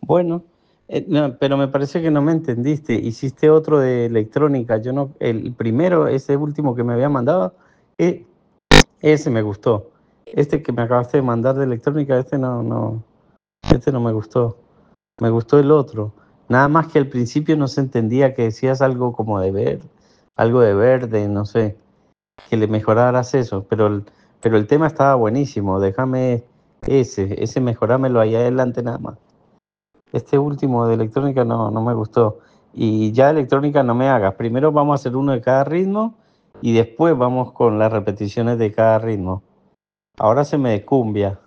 Bueno, no, pero me parece que no me entendiste. Hiciste otro de electrónica. Yo no, el primero, ese último que me había mandado, eh, ese me gustó. Este que me acabaste de mandar de electrónica, este no me gustó. Me gustó el otro. Nada más que al principio no se entendía que decías algo como de ver, algo de verde, no sé, que le mejoraras eso, pero el tema estaba buenísimo. Déjame ese mejorámelo ahí adelante nada más. Este último de electrónica no me gustó. Y ya electrónica no me hagas. Primero vamos a hacer uno de cada ritmo y después vamos con las repeticiones de cada ritmo. Ahora se me cumbia.